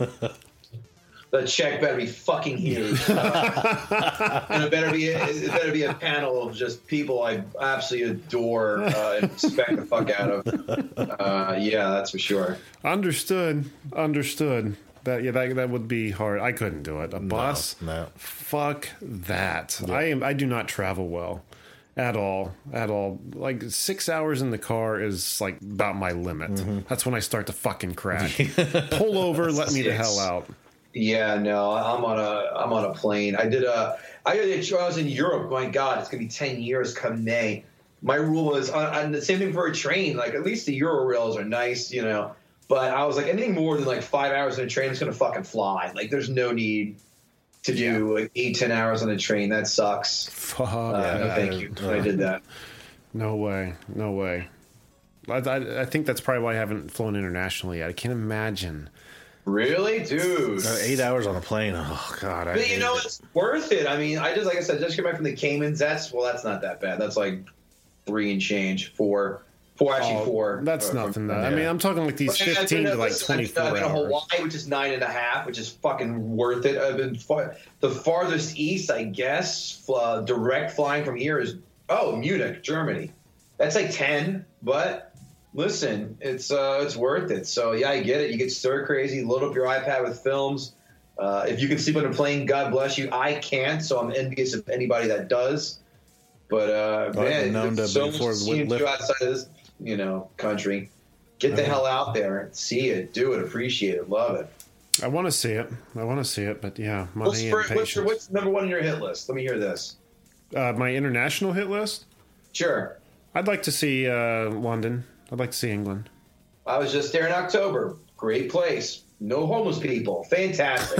The check better be fucking huge, uh, and it better be a, it better be a panel of just people I absolutely adore uh, and respect the fuck out of. Uh, yeah, that's for sure. Understood. Understood. That yeah, that that would be hard. I couldn't do it. A bus? no. Fuck that. I am. I do not travel well, at all. At all. Like six hours in the car is like about my limit. Mm-hmm. That's when I start to fucking crash. Pull over. Let me the hell out. Yeah, no, I'm on a I'm on a plane. I did a I did a, I was in Europe. My God, it's gonna be ten years come May. My rule was on, on the same thing for a train. Like at least the Euro rails are nice, you know. But I was like, anything more than like five hours on a train is gonna fucking fly. Like there's no need to do like eight ten hours on a train. That sucks. Fuck. Uh, no, thank you. I did that. No way. No way. I, I, I think that's probably why I haven't flown internationally yet. I can't imagine. Really, dude? Uh, eight hours on a plane. Oh God! I But you hate know, it. it's worth it. I mean, I just like I said, just came back from the Caymans. That's well, that's not that bad. That's like three and change, four, four actually Oh, four. That's uh, from- nothing. Though. I mean, I'm talking like these But, yeah, fifteen I've to been, like listen, I've twenty-four been, I've been to hours. Hawaii, which is nine and a half, which is fucking worth it. I've been far, the farthest east, I guess. Uh, direct flying from here is oh Munich, Germany. That's like ten, but. Listen, it's uh, it's worth it. So yeah, I get it. You get stir crazy. Load up your iPad with films. Uh, if you can sleep on a plane, God bless you. I can't, so I'm envious of anybody that does. But uh, Well, I've man, been known there's to so much before to see and lift- do outside of this, you know, country. Get the hell out there, see it, do it, appreciate it, love it. I want to see it. I want to see it, but yeah, What's, money for, and what's, your, patience. what's number one on your hit list? Let me hear this. Uh, my international hit list. Sure. I'd like to see uh, London. I'd like to see England. I was just there in October. Great place. No homeless people. Fantastic.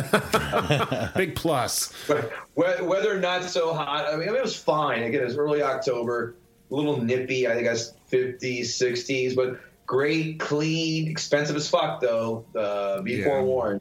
Big plus. Weather not so hot. I mean, it was fine. Again, it was early October. A little nippy. I think I was fifties, sixties, but great, clean, expensive as fuck, though. Uh, be Yeah. forewarned.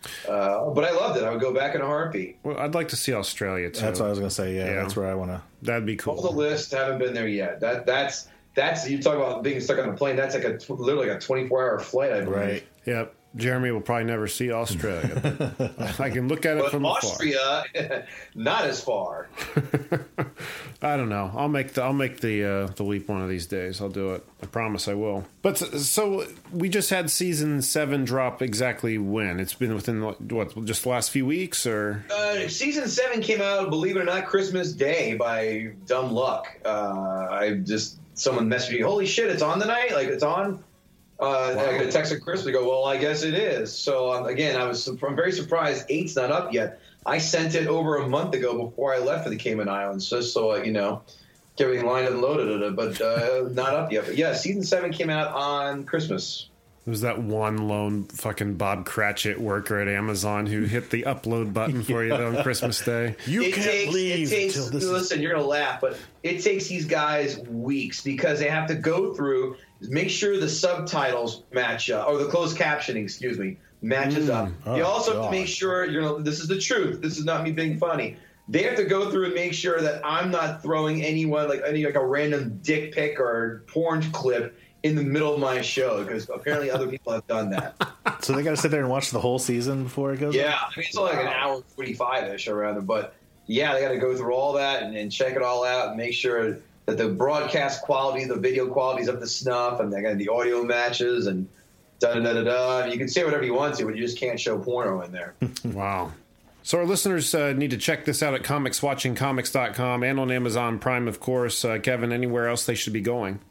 Uh, but I loved it. I would go back in a heartbeat. Well, I'd like to see Australia, too. That's what I was going to say. Yeah, Yeah. that's where I want to. That'd be Hold the cool. list. Haven't been there yet. That That's, that's you talk about being stuck on a plane. That's like a literally like a twenty-four hour flight, I believe. Right. Yep. Jeremy will probably never see Australia. But I can look at it But from Austria, not as far. afar. I don't know. I'll make the I'll make the uh, the leap one of these days. I'll do it. I promise I will. But so we just had season seven drop exactly when? It's been within what, just the last few weeks, or? Uh, season seven came out, believe it or not, Christmas Day by dumb luck. Uh, I just someone messaged me, "Holy shit, it's on tonight! Like it's on." Uh, I got a text at Christmas. I go, well, I guess it is. So um, again, I was I'm very surprised eight's not up yet. I sent it over a month ago before I left for the Cayman Islands, just so uh, you know, get everything lined and loaded, but uh, not up yet. But yeah, season seven came out on Christmas. It was that one lone fucking Bob Cratchit worker at Amazon who hit the upload button for you on Christmas Day. You it can't takes, leave it takes, till this listen, is... you're going to laugh, but it takes these guys weeks because they have to go through, make sure the subtitles match up, or the closed captioning, excuse me, matches up. Oh, you also have God. to make sure, you're gonna, this is the truth. This is not me being funny. They have to go through and make sure that I'm not throwing anyone, like any like a random dick pic or porn clip in the middle of my show, because apparently other people have done that. So they got to sit there and watch the whole season before it goes Yeah, up? I mean, it's only like an hour forty-five-ish around it, but yeah, they got to go through all that and, and check it all out and make sure that the broadcast quality, the video quality is up to snuff, and they got the audio matches and da da da da da. You can say whatever you want to, but you just can't show porno in there. Wow. So our listeners uh, need to check this out at comics watching comics dot com and on Amazon Prime, of course. Uh, Kevin, anywhere else they should be going?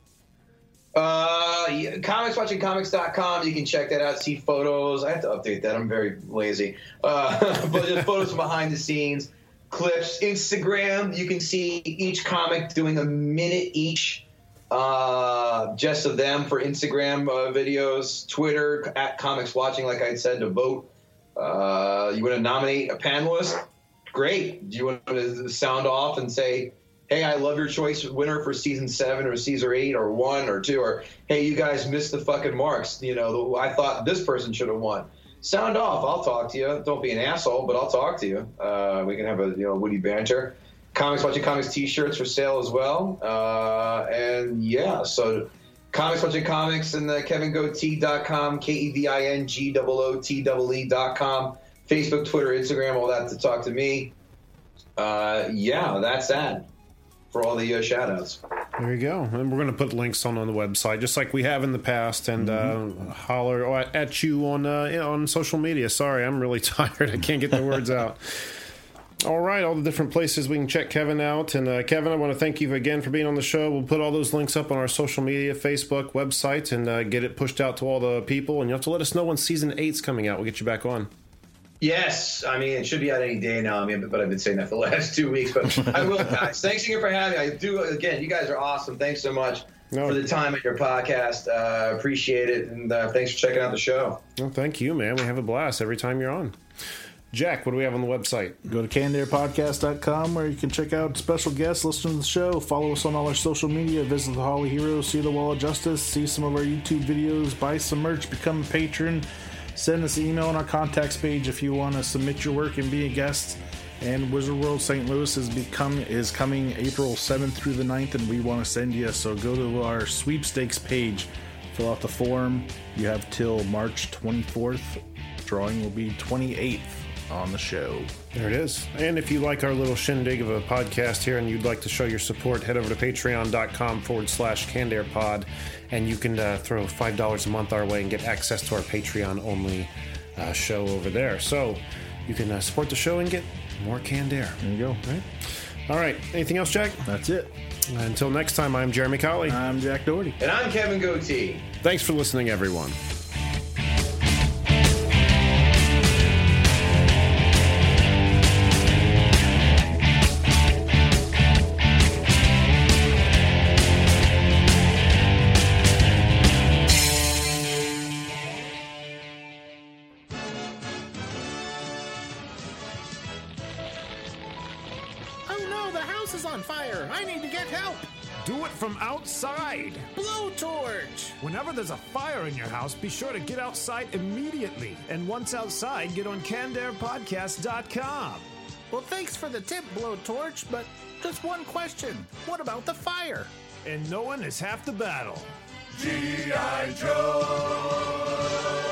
Uh, yeah, comics watching comics dot com. You can check that out. See photos. I have to update that. I'm very lazy. Uh, but just photos from behind the scenes, clips. Instagram. You can see each comic doing a minute each, uh, just of them for Instagram uh, videos. Twitter at comics watching. Like I said, to vote. Uh, you want to nominate a panelist? Great. Do you want to sound off and say, hey, I love your choice winner for season seven or season eight or one or two, or hey, you guys missed the fucking marks. You know, I thought this person should have won. Sound off. I'll talk to you. Don't be an asshole, but I'll talk to you. Uh, we can have a you know witty banter. Comics Watching Comics T-shirts for sale as well. Uh, and yeah, so Comics Watching Comics and the Kevin Goatee dot com, K E V I N G O O T E E dot com, Facebook, Twitter, Instagram, all that to talk to me. Uh, yeah, that's that. For all the uh, shout-outs. There you go. And we're going to put links on on the website, just like we have in the past, and mm-hmm. uh, holler at you on uh, you know, on social media. Sorry, I'm really tired. I can't get the words out. All right, all the different places we can check Kevin out. And uh, Kevin, I want to thank you again for being on the show. We'll put all those links up on our social media, Facebook, website, and uh, get it pushed out to all the people. And you have to let us know when season eight's coming out. We'll get you back on. Yes, I mean, it should be out any day now. I mean, but I've been saying that for the last two weeks. But I will, guys. Thanks again for having me. I do, again, you guys are awesome. Thanks so much no. for the time at your podcast. Uh, appreciate it. And uh, thanks for checking out the show. Well, thank you, man. We have a blast every time you're on. Jack, what do we have on the website? Go to canned air podcast dot com where you can check out special guests, listen to the show, follow us on all our social media, visit the Holly Heroes, see the Wall of Justice, see some of our YouTube videos, buy some merch, become a patron. Send us an email on our contacts page if you want to submit your work and be a guest. And Wizard World Saint Louis is become is coming April seventh through the ninth, and we want to send you. So go to our sweepstakes page, fill out the form. You have till March twenty-fourth. Drawing will be twenty-eighth on the show. There it is. And if you like our little shindig of a podcast here and you'd like to show your support, head over to patreon.com forward slash cannedairpod, and you can uh, throw five dollars a month our way and get access to our Patreon-only uh, show over there. So you can uh, support the show and get more Canned Air. There you go. All right. All right. Anything else, Jack? That's it. Until next time, I'm Jeremy Colley. I'm Jack Doherty. And I'm Kevin Goatee. Thanks for listening, everyone. house is on fire. I need to get help. Do it from outside. Blowtorch. Whenever there's a fire in your house, be sure to get outside immediately. And once outside, get on canned air podcast dot com. Well, thanks for the tip, Blowtorch, but just one question. What about the fire? And knowing is half the battle. G I. Joe!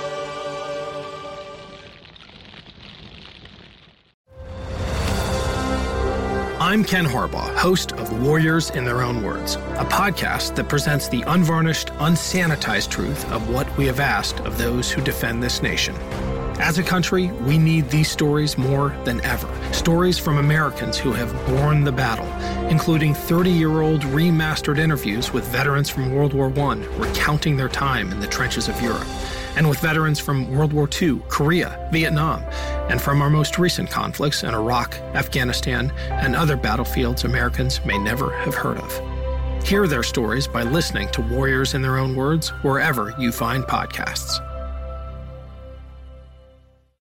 I'm Ken Harbaugh, host of Warriors in Their Own Words, a podcast that presents the unvarnished, unsanitized truth of what we have asked of those who defend this nation. As a country, we need these stories more than ever. Stories from Americans who have borne the battle, including thirty-year-old remastered interviews with veterans from World War One recounting their time in the trenches of Europe, and with veterans from World War Two, Korea, Vietnam, and from our most recent conflicts in Iraq, Afghanistan, and other battlefields Americans may never have heard of. Hear their stories by listening to Warriors in Their Own Words wherever you find podcasts.